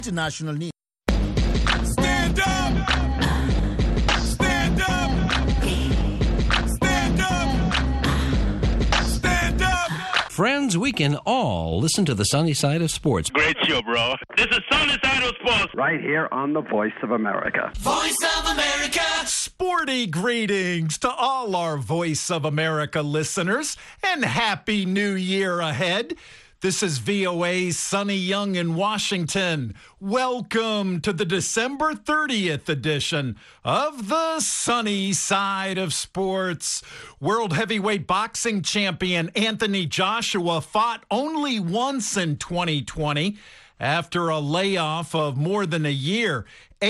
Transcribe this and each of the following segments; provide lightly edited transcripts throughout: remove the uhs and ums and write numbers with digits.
International news. Stand up! Stand up! Stand up! Stand up! Friends, we can all listen to the sunny side of sports. Great show, bro. This is Sunny Side of Sports. Right here on the Voice of America. Voice of America! Sporty greetings to all our Voice of America listeners, and Happy New Year ahead. This is VOA's Sonny Young in Washington. Welcome to the December 30th edition of the Sunny Side of Sports. World heavyweight boxing champion Anthony Joshua fought only once in 2020 after a layoff of more than a year.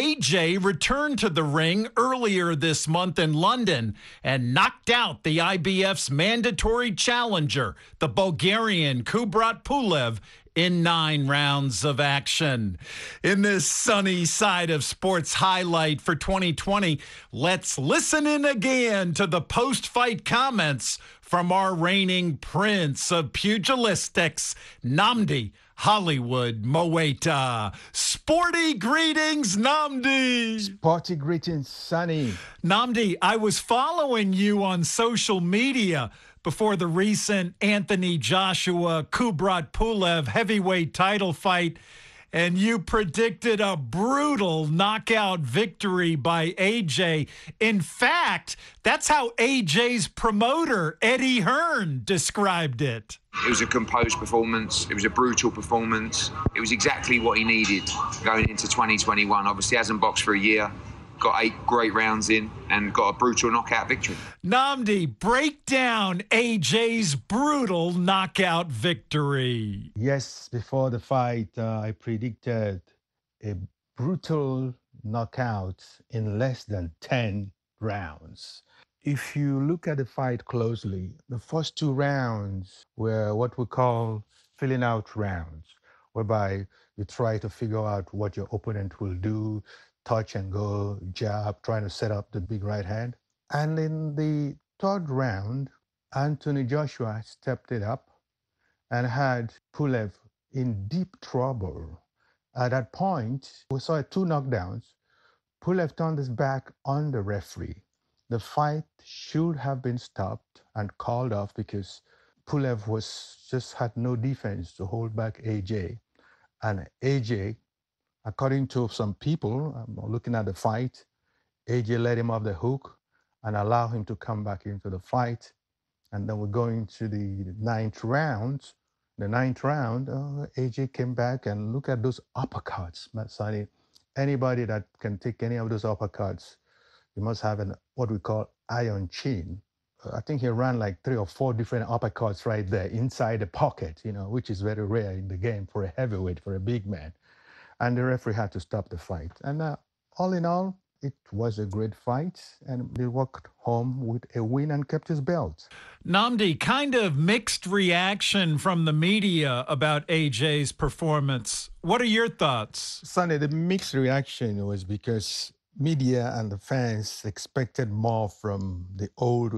AJ returned to the ring earlier this month in London and knocked out the IBF's mandatory challenger, the Bulgarian Kubrat Pulev, in 9 rounds of action. In this Sunny Side of Sports highlight for 2020, let's listen in again to the post-fight comments from our reigning prince of pugilistics, Nnamdi Hollywood Moeta. Sporty greetings, Nnamdi. Sporty greetings, Sonny. Nnamdi, I was following you on social media before the recent Anthony Joshua Kubrat Pulev heavyweight title fight, and you predicted a brutal knockout victory by AJ. In fact, that's how AJ's promoter, Eddie Hearn, described it. It was a composed performance. It was a brutal performance. It was exactly what he needed going into 2021. Obviously, hasn't boxed for a year, got 8 great rounds in, and got a brutal knockout victory. Nnamdi, break down AJ's brutal knockout victory. Yes, before the fight, I predicted a brutal knockout in less than 10 rounds. If you look at the fight closely, the first 2 rounds were what we call filling out rounds, whereby you try to figure out what your opponent will do, touch and go, jab, trying to set up the big right hand. And in the 3rd round, Anthony Joshua stepped it up and had Pulev in deep trouble. At that point, we saw 2 knockdowns. Pulev turned his back on the referee. The fight should have been stopped and called off because Pulev just had no defense to hold back AJ. And AJ, according to some people, looking at the fight, AJ let him off the hook and allowed him to come back into the fight. And then we're going to the 9th round. The 9th round, AJ came back and look at those uppercuts, Sonny. Anybody that can take any of those uppercuts, you must have what we call iron chin. I think he ran like 3 or 4 different uppercuts right there inside the pocket, which is very rare in the game for a heavyweight, for a big man. And the referee had to stop the fight. And all in all, it was a great fight, and he walked home with a win and kept his belt. Nnamdi, kind of mixed reaction from the media about AJ's performance. What are your thoughts? Sonny, the mixed reaction was because media and the fans expected more from the old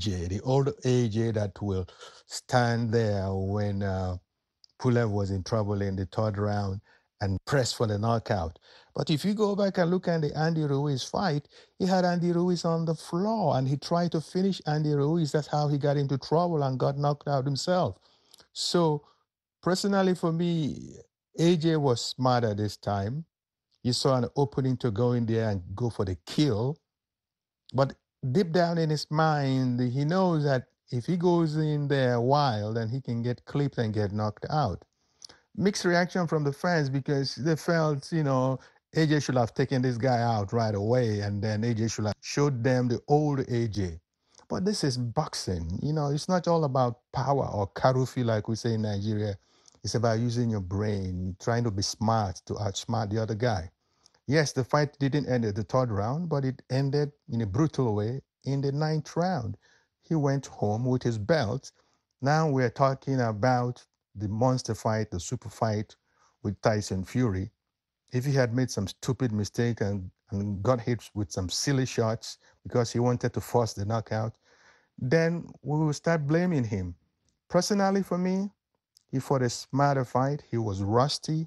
AJ that will stand there when Pulev was in trouble in the 3rd round and press for the knockout. But if you go back and look at the Andy Ruiz fight, he had Andy Ruiz on the floor and he tried to finish Andy Ruiz. That's how he got into trouble and got knocked out himself. So personally for me, AJ was smarter this time. He saw an opening to go in there and go for the kill. But deep down in his mind, he knows that if he goes in there wild, then he can get clipped and get knocked out. Mixed reaction from the fans because they felt, AJ should have taken this guy out right away, and then AJ should have showed them the old AJ. But this is boxing. It's not all about power or karufi like we say in Nigeria. It's about using your brain, trying to be smart to outsmart the other guy. Yes, the fight didn't end at the 3rd round, but it ended in a brutal way in the 9th round. He went home with his belt. Now we're talking about the monster fight, the super fight with Tyson Fury. If he had made some stupid mistake and got hit with some silly shots because he wanted to force the knockout, then we will start blaming him. Personally, for me, he fought a smarter fight. He was rusty,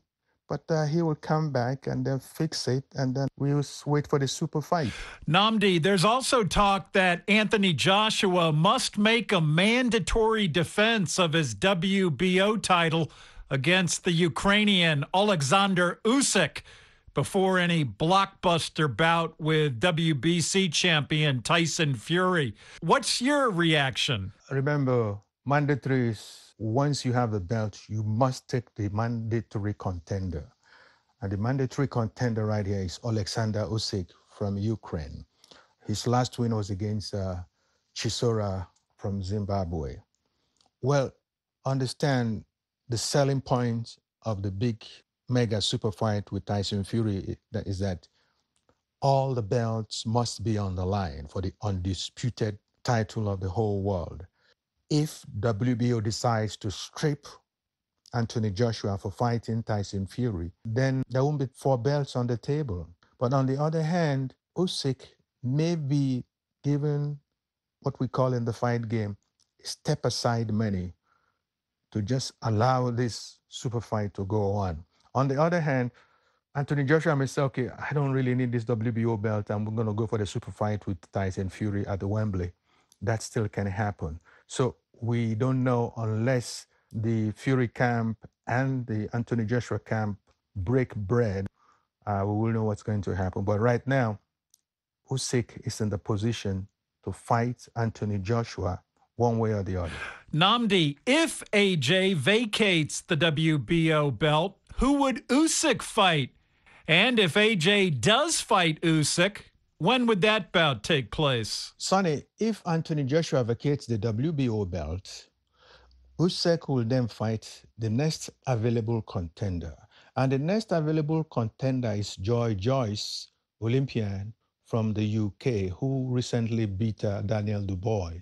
but he will come back and then fix it, and then we'll wait for the super fight. Nnamdi, there's also talk that Anthony Joshua must make a mandatory defense of his WBO title against the Ukrainian Alexander Usyk before any blockbuster bout with WBC champion Tyson Fury. What's your reaction? Remember, mandatory is once you have the belt, you must take the mandatory contender. And the mandatory contender right here is Alexander Usyk from Ukraine. His last win was against Chisora from Zimbabwe. Well, understand the selling point of the big mega super fight with Tyson Fury is that all the belts must be on the line for the undisputed title of the whole world. If WBO decides to strip Anthony Joshua for fighting Tyson Fury, then there won't be 4 belts on the table. But on the other hand, Usyk may be given what we call in the fight game step aside money to just allow this super fight to go on. On the other hand, Anthony Joshua may say, okay, I don't really need this WBO belt. I'm going to go for the super fight with Tyson Fury at the Wembley. That still can happen. So we don't know unless the Fury camp and the Anthony Joshua camp break bread. We will know what's going to happen. But right now, Usyk is in the position to fight Anthony Joshua one way or the other. Nnamdi, if AJ vacates the WBO belt, who would Usyk fight? And if AJ does fight Usyk, when would that bout take place? Sonny, if Anthony Joshua vacates the WBO belt, Usyk will then fight the next available contender. And the next available contender is Joy Joyce, Olympian from the UK, who recently beat Daniel Dubois.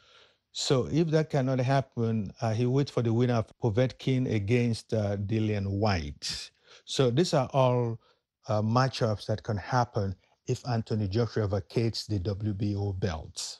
So if that cannot happen, he waits for the winner of Povetkin against Dillian White. So these are all matchups that can happen if Anthony Joshua vacates the WBO belts.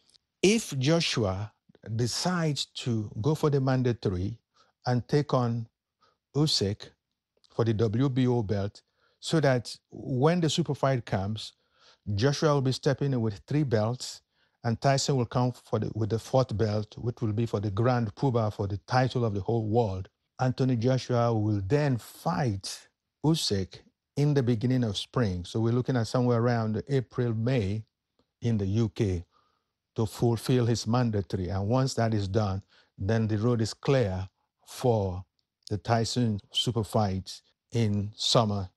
If Joshua decides to go for the mandatory and take on Usyk for the WBO belt, so that when the super fight comes, Joshua will be stepping in with 3 belts, and Tyson will come with the 4th belt, which will be for the Grand Poobah for the title of the whole world. Anthony Joshua will then fight Usyk in the beginning of spring. So we're looking at somewhere around April, May in the UK to fulfill his mandatory. And once that is done, then the road is clear for the Tyson super fight in summer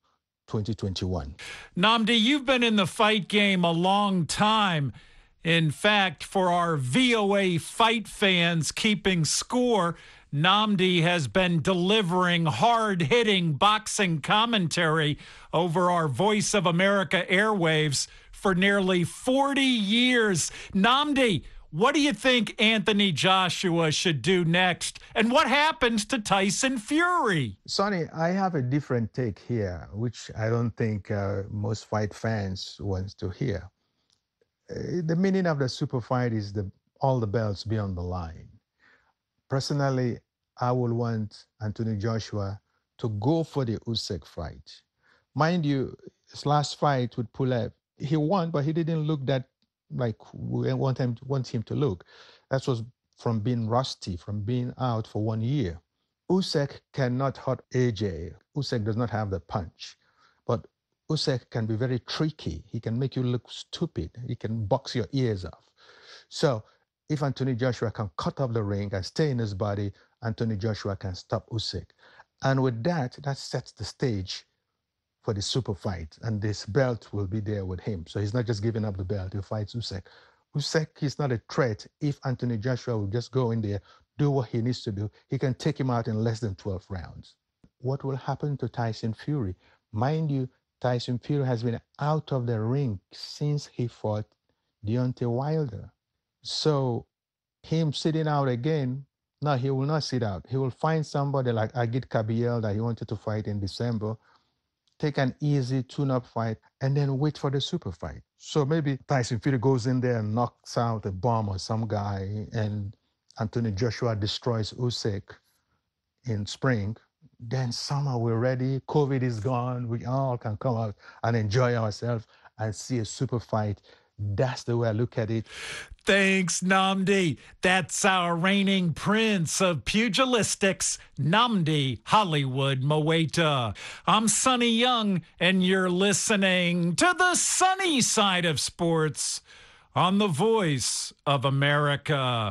2021. Nnamdi, you've been in the fight game a long time. In fact, for our VOA fight fans keeping score, Nnamdi has been delivering hard-hitting boxing commentary over our Voice of America airwaves for nearly 40 years. Nnamdi, what do you think Anthony Joshua should do next? And what happens to Tyson Fury? Sonny, I have a different take here, which I don't think most fight fans want to hear. The meaning of the super fight is all the belts be on the line. Personally, I would want Anthony Joshua to go for the Usyk fight. Mind you, his last fight with Pulev, he won, but he didn't look that like we want him to look. That was from being rusty, from being out for 1 year. Usyk cannot hurt AJ. Usyk does not have the punch. But Usyk can be very tricky. He can make you look stupid. He can box your ears off. So if Anthony Joshua can cut off the ring and stay in his body, Anthony Joshua can stop Usyk. And with that sets the stage for the super fight. And this belt will be there with him. So he's not just giving up the belt. He fights Usyk. Usyk is not a threat. If Anthony Joshua will just go in there, do what he needs to do, he can take him out in less than 12 rounds. What will happen to Tyson Fury? Mind you, Tyson Fury has been out of the ring since he fought Deontay Wilder. So him sitting out again, no, he will not sit out. He will find somebody like Agit Kabiel that he wanted to fight in December, take an easy tune-up fight, and then wait for the super fight. So maybe Tyson Fury goes in there and knocks out a bomb or some guy, and Anthony Joshua destroys Usyk in spring, then summer we're ready. COVID is gone. We all can come out and enjoy ourselves and see a super fight. That's the way I look at it. Thanks, Nnamdi. That's our reigning prince of pugilistics, Nnamdi Hollywood Mowaita. I'm Sonny Young, and you're listening to the sunny side of sports on the Voice of America.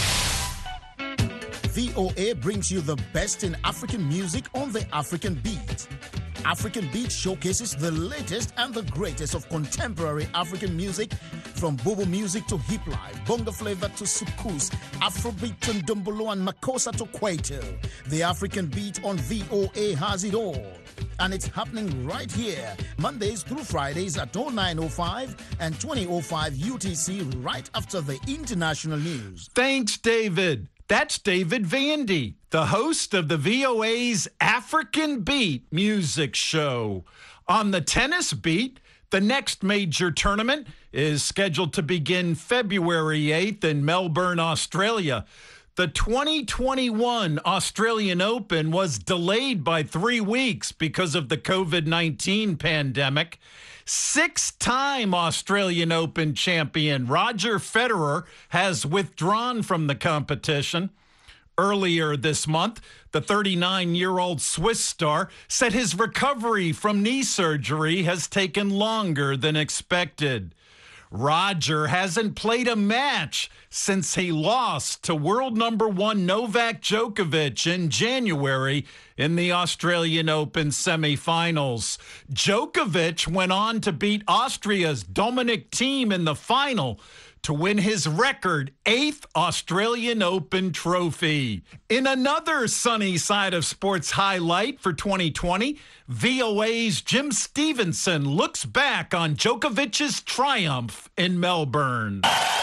VOA brings you the best in African music on the African Beat. African Beat showcases the latest and the greatest of contemporary African music, from Bobo music to hip life, bongo flavor to soukous, Afrobeat to Ndombolo and Makossa to Kwaito. The African Beat on VOA has it all. And it's happening right here, Mondays through Fridays at 09:05 and 20:05 UTC, right after the international news. Thanks, David. That's David Vandy, the host of the VOA's African Beat music show. On the tennis beat, the next major tournament is scheduled to begin February 8th in Melbourne, Australia. The 2021 Australian Open was delayed by 3 weeks because of the COVID-19 pandemic. 6-time Australian Open champion Roger Federer has withdrawn from the competition. Earlier this month, the 39-year-old Swiss star said his recovery from knee surgery has taken longer than expected. Roger hasn't played a match since he lost to world number 1 Novak Djokovic in January in the Australian Open semifinals. Djokovic went on to beat Austria's Dominic Thiem in the final to win his record 8th Australian Open trophy. In another sunny side of sports highlight for 2020, VOA's Jim Stevenson looks back on Djokovic's triumph in Melbourne.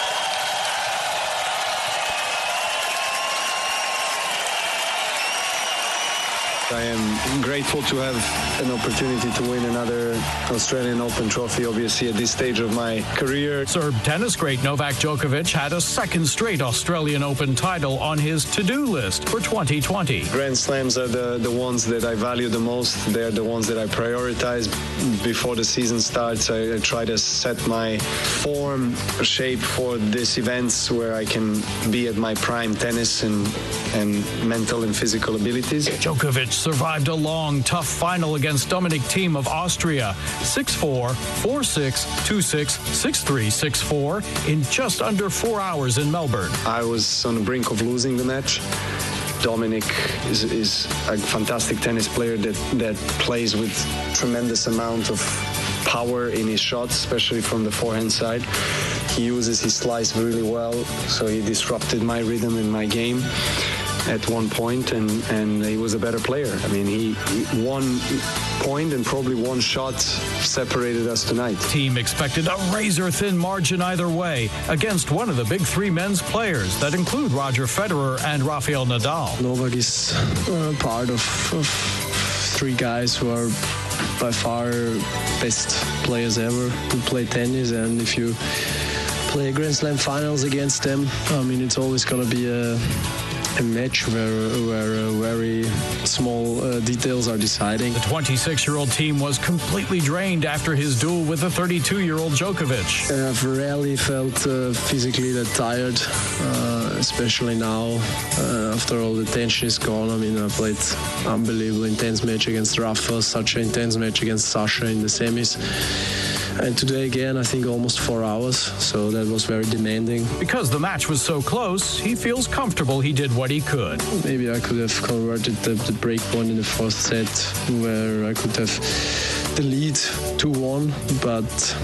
I am grateful to have an opportunity to win another Australian Open trophy, obviously, at this stage of my career. Serb tennis great Novak Djokovic had a second straight Australian Open title on his to-do list for 2020. Grand Slams are the ones that I value the most. They're the ones that I prioritize. Before the season starts, I try to set my form, shape for these events where I can be at my prime tennis and mental and physical abilities. Djokovic survived a long, tough final against Dominic Thiem of Austria, 6-4, 4-6, 2-6, 6-3, 6-4 in just under 4 hours in Melbourne. I was on the brink of losing the match. Dominic is a fantastic tennis player that plays with tremendous amount of power in his shots, especially from the forehand side. He uses his slice really well, so he disrupted my rhythm in my game at one point, and he was a better player. I mean, he 1 point and probably one shot separated us tonight. Team expected a razor-thin margin either way against one of the big three men's players that include Roger Federer and Rafael Nadal. Novak is part of three guys who are by far best players ever who play tennis, and if you play Grand Slam finals against them, I mean, it's always going to be a match where very small details are deciding. The 26-year-old team was completely drained after his duel with the 32-year-old Djokovic. I've rarely felt physically that tired, especially now after all the tension is gone. I mean, I played unbelievable intense match against Rafa, such an intense match against Sasha in the semis. And today again, I think almost 4 hours, so that was very demanding. Because the match was so close, he feels comfortable he did what he could. Maybe I could have converted the break point in the fourth set, where I could have the lead 2-1, but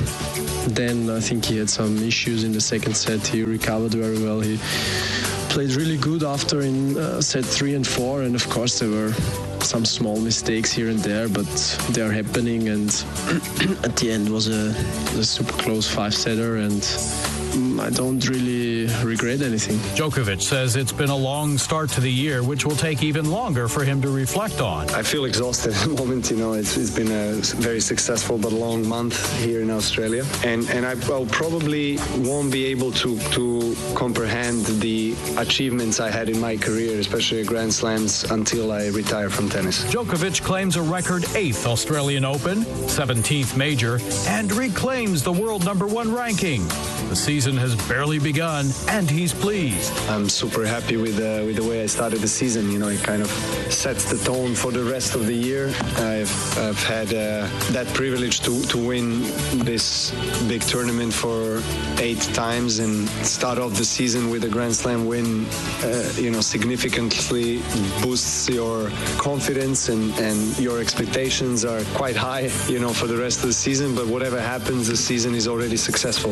then I think he had some issues in the second set. He recovered very well. He played really good after in set 3 and 4, and of course there were some small mistakes here and there, but they're happening, and at the end was a super close 5-setter, and I don't really regret anything. Djokovic says it's been a long start to the year, which will take even longer for him to reflect on. I feel exhausted at the moment. It's been a very successful but long month here in Australia, and I'll probably won't be able to comprehend the achievements I had in my career, especially at Grand Slams, until I retire from tennis. Djokovic claims a record 8th Australian Open, 17th major, and reclaims the world #1 ranking. The season has barely begun, and he's pleased. I'm super happy with the way I started the season. It kind of sets the tone for the rest of the year. I've had that privilege to win this big tournament for 8 times and start off the season with a Grand Slam win, significantly boosts your confidence and your expectations are quite high, for the rest of the season. But whatever happens, the season is already successful.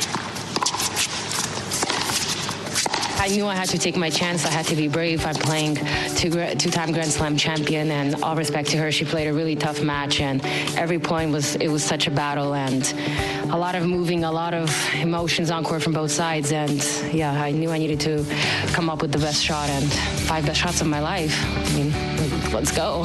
I knew I had to take my chance. I had to be brave. I'm playing two-time Grand Slam champion, and all respect to her, she played a really tough match, and every point was such a battle, and a lot of moving, a lot of emotions on court from both sides, and yeah, I knew I needed to come up with the best shot, and 5 best shots of my life. I mean, let's go.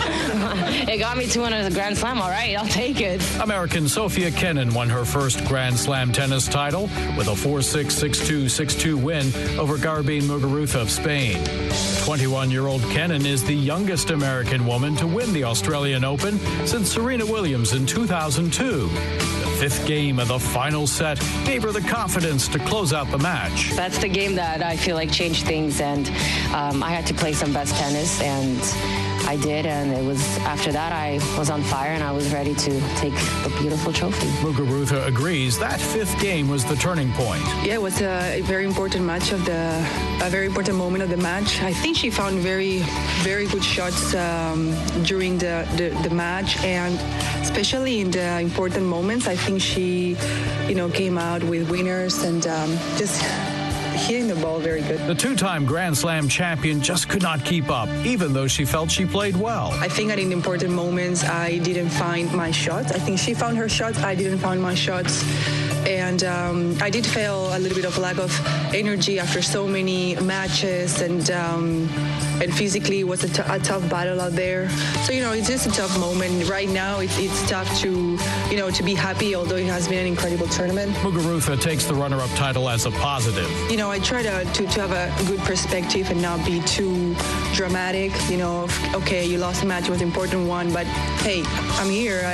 It got me to win a Grand Slam. All right, I'll take it. American Sofia Kenin won her first Grand Slam tennis title with a 4-6, 6-2, 6-2 win over Garbine Muguruza of Spain. 21-year-old Kenin is the youngest American woman to win the Australian Open since Serena Williams in 2002. The 5th game of the final set gave her the confidence to close out the match. That's the game that I feel like changed things, and I had to play some best tennis, and I did, and it was after that I was on fire and I was ready to take the beautiful trophy. Muguruza agrees that 5th game was the turning point. Yeah, it was a very important match a very important moment of the match. I think she found very, very good shots during the match, and especially in the important moments, I think she, came out with winners and just hitting the ball very good. The 2-time Grand Slam champion just could not keep up, even though she felt she played well. I think that in important moments, I didn't find my shots. I think she found her shots. I didn't find my shots. And I did feel a little bit of lack of energy after so many matches, and physically it was a tough battle out there. So, it's just a tough moment. Right now, it's tough to be happy, although it has been an incredible tournament. Muguruza takes the runner-up title as a positive. I try to have a good perspective and not be too dramatic. Okay, you lost a match, it was an important one, but hey, I'm here.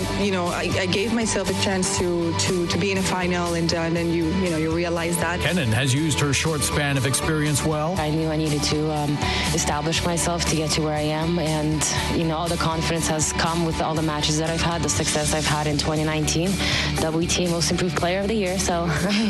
I gave myself a chance to be in a final, and then you realize that. Kenin has used her short span of experience well. I knew I needed to establish myself to get to where I am, and all the confidence has come with all the matches that I've had, the success I've had in 2019, WTA Most Improved Player of the Year. So,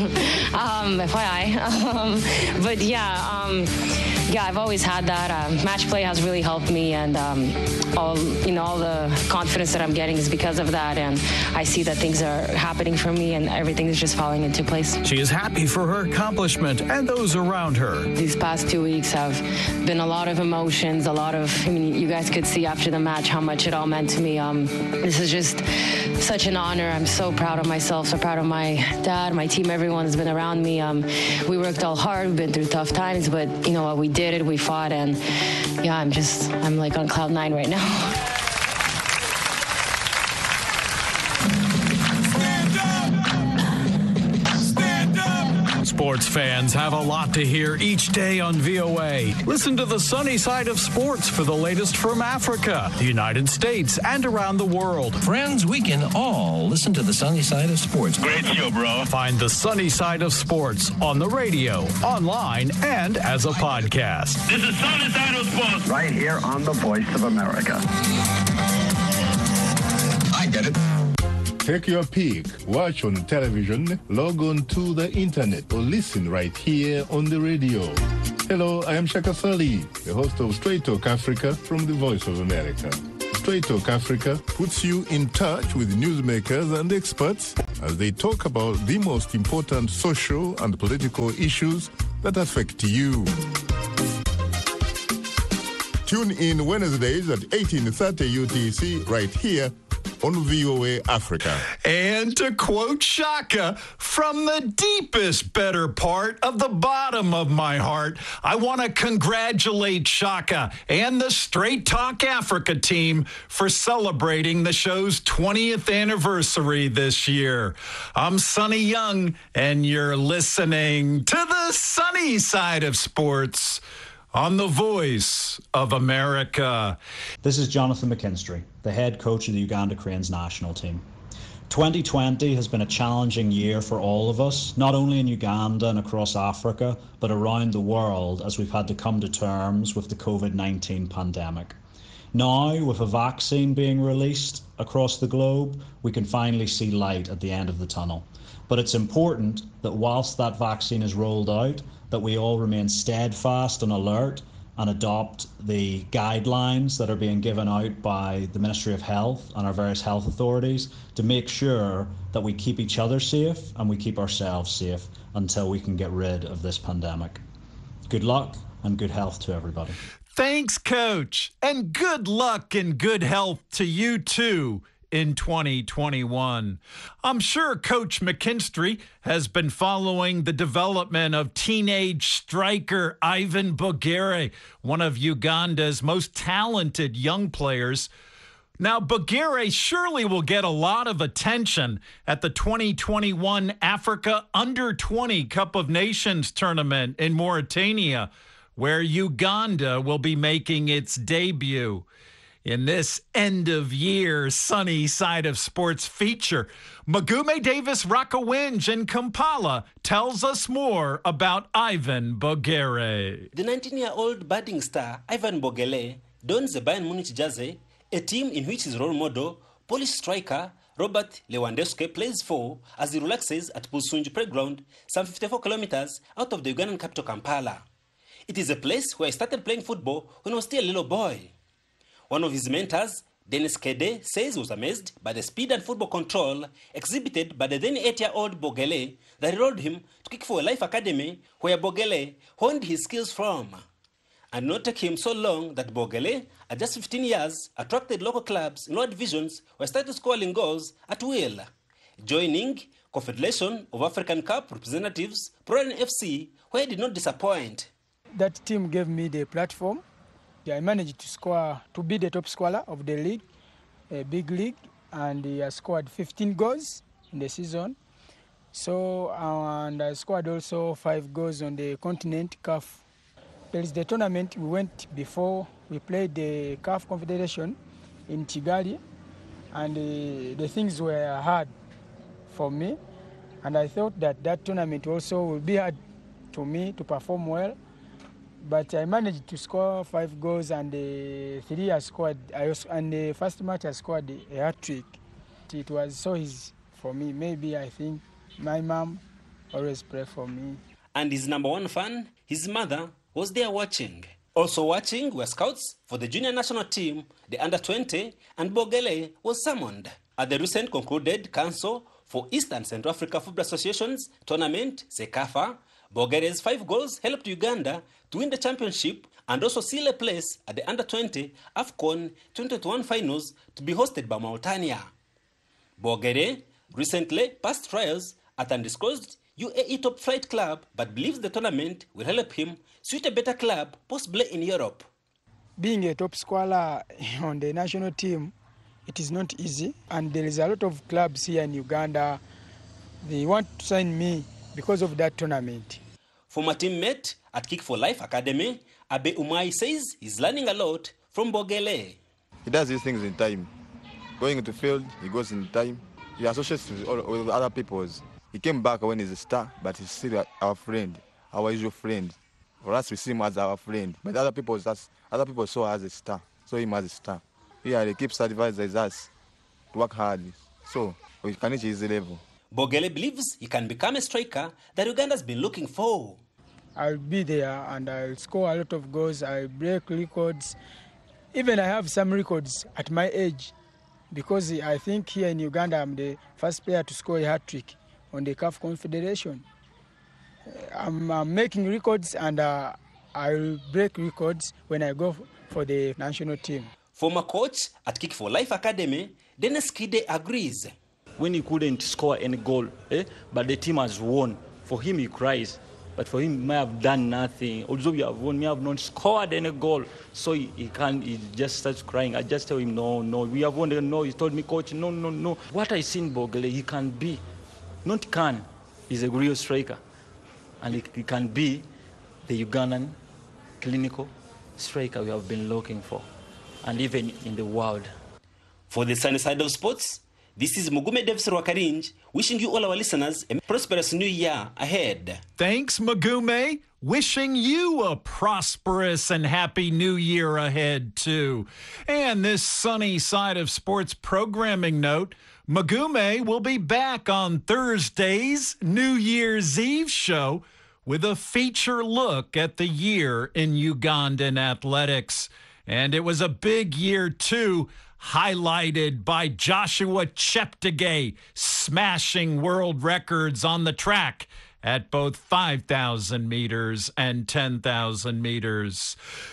FYI. But yeah, I've always had that. Match play has really helped me, and all the confidence that I'm getting is because of that. And I see that things are happening for me, and everything is just falling into place. She is happy for her accomplishment and those around her. These past 2 weeks have been a lot of emotions, you guys could see after the match how much it all meant to me. This is just such an honor. I'm so proud of myself, so proud of my dad, my team, everyone has been around me. We worked all hard, we've been through tough times, but you know what, we did it, we fought, and yeah, I'm like on cloud 9 right now. Sports fans have a lot to hear each day on VOA. Listen to the sunny side of sports for the latest from Africa, the United States, and around the world. Friends, we can all listen to the sunny side of sports. Great show, bro. Find the sunny side of sports on the radio, online, and as a podcast. This is Sunny Side of Sports. Right here on the Voice of America. I get it. Take your pick, watch on television, log on to the internet, or listen right here on the radio. Hello, I am Shaka Sali, the host of Straight Talk Africa from the Voice of America. Straight Talk Africa puts you in touch with newsmakers and experts as they talk about the most important social and political issues that affect you. Tune in Wednesdays at 18:30 UTC right here on VOA Africa. And to quote Shaka, from the deepest better part of the bottom of my heart, I want to congratulate Shaka and the Straight Talk Africa team for celebrating the show's 20th anniversary this year. I'm Sonny Young, and you're listening to the sunny side of sports on the Voice of America. This is Jonathan McKinstry, the head coach of the Uganda Cranes national team. 2020 has been a challenging year for all of us, not only in Uganda and across Africa, but around the world as we've had to come to terms with the COVID-19 pandemic. Now, with a vaccine being released across the globe, we can finally see light at the end of the tunnel. But it's important that whilst that vaccine is rolled out, that we all remain steadfast and alert and adopt the guidelines that are being given out by the Ministry of Health and our various health authorities to make sure that we keep each other safe and we keep ourselves safe until we can get rid of this pandemic. Good luck and good health to everybody. Thanks, Coach, and good luck and good health to you too in 2021. I'm sure Coach McKinstry has been following the development of teenage striker Ivan Bogere, one of Uganda's most talented young players. Now, Bogere surely will get a lot of attention at the 2021 Africa Under-20 Cup of Nations tournament in Mauritania, where Uganda will be making its debut. In this end-of-year sunny side of sports feature, Magume Davis Rakowinj in Kampala tells us more about Ivan Bogere. The 19-year-old budding star Ivan Bogere dons the Bayern Munich jersey, a team in which his role model, Polish striker Robert Lewandowski, plays for as he relaxes at Busunju Playground, some 54 kilometers out of the Ugandan capital Kampala. It is a place where he started playing football when he was still a little boy. One of his mentors, Dennis Kede, says he was amazed by the speed and football control exhibited by the then 8-year-old Bogere that enrolled him to kick for a life academy where Bogere honed his skills from. And not take him so long that Bogere, at just 15 years, attracted local clubs in lower divisions where he started scoring goals at will. Joining Confederation of African Cup Representatives, Proline FC, where he did not disappoint. That team gave me the platform. I managed to be the top scorer of the league, a big league, and I scored 15 goals in the season. So, and I scored also 5 goals on the continent CAF. There is the tournament we went before. We played the CAF Confederation in Kigali, and the things were hard for me. And I thought that tournament also will be hard to me to perform well. But I managed to score 5 goals, and 3 I scored. And the first match I scored a hat-trick. It was so easy for me. Maybe I think my mom always pray for me. And his number one fan, his mother, was there watching. Also watching were scouts for the junior national team, the Under-20, and Bogere was summoned. At the recent concluded Council for East and Central Africa Football Association's tournament, CECAFA, Bogere's 5 goals helped Uganda to win the championship and also seal a place at the Under-20 AFCON 2021 finals to be hosted by Mauritania. Bogere recently passed trials at an undisclosed UAE top flight club but believes the tournament will help him suit a better club possibly in Europe. Being a top scorer on the national team, it is not easy, and there is a lot of clubs here in Uganda. They want to sign me because of that tournament. Former teammate at Kick for Life Academy, Abe Umai says he's learning a lot from Bogere. He does these things in time. Going into field, he goes in time. He associates with other people. He came back when he's a star, but he's still our friend, our usual friend. For us, we see him as our friend. But other people saw us as a star, saw him as a star. Yeah, they keep advising us to work hard, so we can reach his level. Bogere believes he can become a striker that Uganda's been looking for. I'll be there and I'll score a lot of goals. I'll break records. Even I have some records at my age, because I think here in Uganda I'm the first player to score a hat-trick on the CAF Confederation. I'm making records, and I'll break records when I go for the national team. Former coach at Kick for Life Academy, Dennis Kide agrees. When he couldn't score any goal, but the team has won, for him he cries. But for him, he may have done nothing. Although we have won, we have not scored any goal. So he just starts crying. I just tell him, no, we have won. No, he told me, coach, no. What I see in Bogele, he can be, not can, he's a real striker. And he can be the Ugandan clinical striker we have been looking for, and even in the world. For the sunny side of sports, this is Mugume Davis Rwakarinj, wishing you all our listeners a prosperous new year ahead. Thanks, Mugume. Wishing you a prosperous and happy new year ahead, too. And this sunny side of sports programming note, Mugume will be back on Thursday's New Year's Eve show with a feature look at the year in Ugandan athletics. And it was a big year, too, highlighted by Joshua Cheptegei smashing world records on the track at both 5,000 meters and 10,000 meters.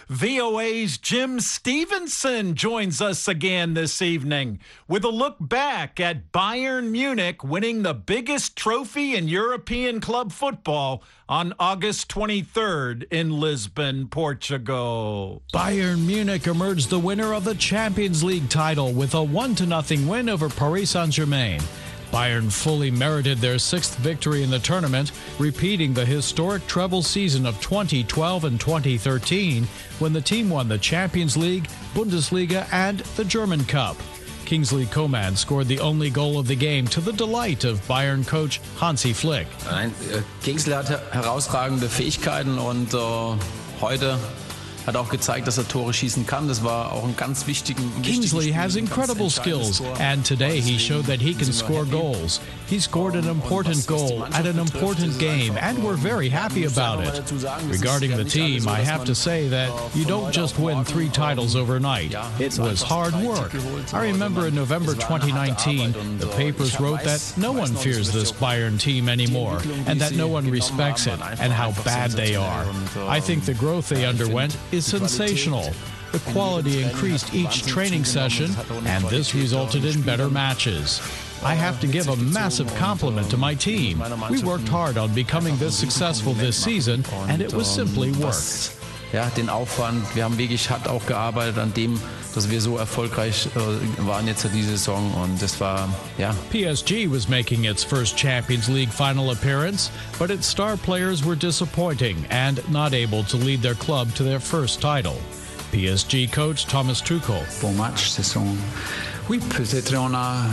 VOA's Jim Stevenson joins us again this evening with a look back at Bayern Munich winning the biggest trophy in European club football on August 23rd in Lisbon, Portugal. Bayern Munich emerged the winner of the Champions League title with a 1-0 win over Paris Saint-Germain. Bayern fully merited their sixth victory in the tournament, repeating the historic treble season of 2012 and 2013 when the team won the Champions League, Bundesliga, and the German Cup. Kingsley Coman scored the only goal of the game to the delight of Bayern coach Hansi Flick. Kingsley hat herausragende Fähigkeiten und heute hat auch gezeigt, dass Tore schießen kann. Das war auch ein ganz wichtigen Kingsley has incredible skills, and today he showed that he can score goals. He scored an important goal at an important game, and we're very happy about it. Regarding the team, I have to say that you don't just win 3 titles overnight. It was hard work. I remember in November 2019, the papers wrote that no one fears this Bayern team anymore, and that no one respects it, and how bad they are. I think the growth they underwent is sensational. The quality increased each training session, and this resulted in better matches. I have to give a massive compliment to my team. We worked hard on becoming this successful this season, and it was simply work. Ja, den Aufwand, wir haben wirklich hart auch gearbeitet an dem, dass wir so erfolgreich waren jetzt diese Saison, und das war, ja. PSG was making its first Champions League final appearance, but its star players were disappointing and not able to lead their club to their first title. PSG coach Thomas Tuchel. Bon match, saison. Oui, peut-être on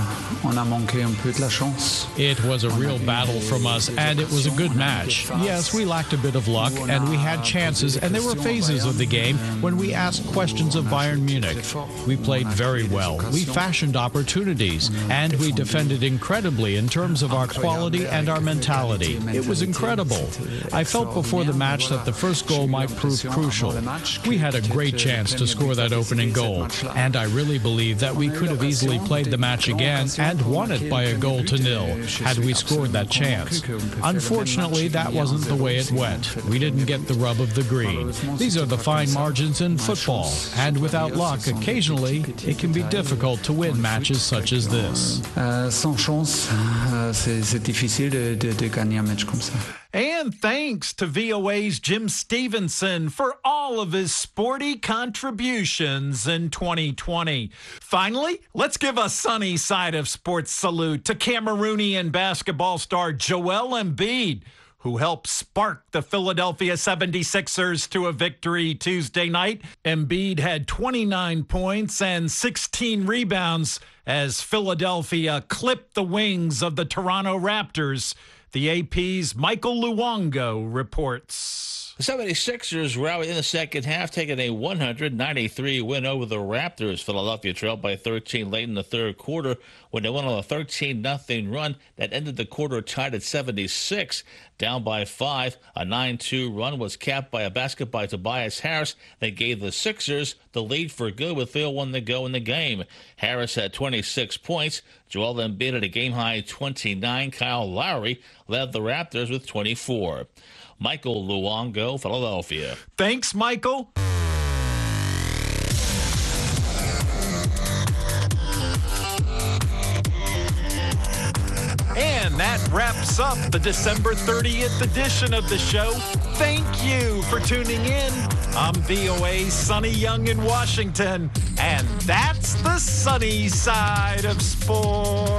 a manqué un peu de la chance. It was a real battle from us, and it was a good match. Yes, we lacked a bit of luck, and we had chances, and there were phases of the game when we asked questions of Bayern Munich. We played very well. We fashioned opportunities, and we defended incredibly in terms of our quality and our mentality. It was incredible. I felt before the match that the first goal might prove crucial. We had a great chance to score that opening goal, and I really believe that we could have easily played the match again and won it by a 0-0 had we scored that chance. Unfortunately, that wasn't the way it went. We didn't get the rub of the green. These are the fine margins in football, and without luck, occasionally, it can be difficult to win matches such as this. Sans chance, c'est difficile de gagner un match comme ça. And thanks to VOA's Jim Stevenson for all of his sporty contributions in 2020. Finally, let's give a sunny side of sports salute to Cameroonian basketball star Joel Embiid, who helped spark the Philadelphia 76ers to a victory Tuesday night. Embiid had 29 points and 16 rebounds as Philadelphia clipped the wings of the Toronto Raptors. The AP's Michael Luongo reports. The 76ers rallied in the second half, taking a 193 win over the Raptors. Philadelphia trailed by 13 late in the third quarter when they went on a 13-0 run that ended the quarter tied at 76. Down by 5, a 9-2 run was capped by a basket by Tobias Harris that gave the Sixers the lead for good with 3:01 to go in the game. Harris had 26 points. Joel Embiid at a game-high 29. Kyle Lowry led the Raptors with 24. Michael Luongo, Philadelphia. Thanks, Michael. And that wraps up the December 30th edition of the show. Thank you for tuning in. I'm VOA Sonny Young in Washington, and that's the sunny side of sports.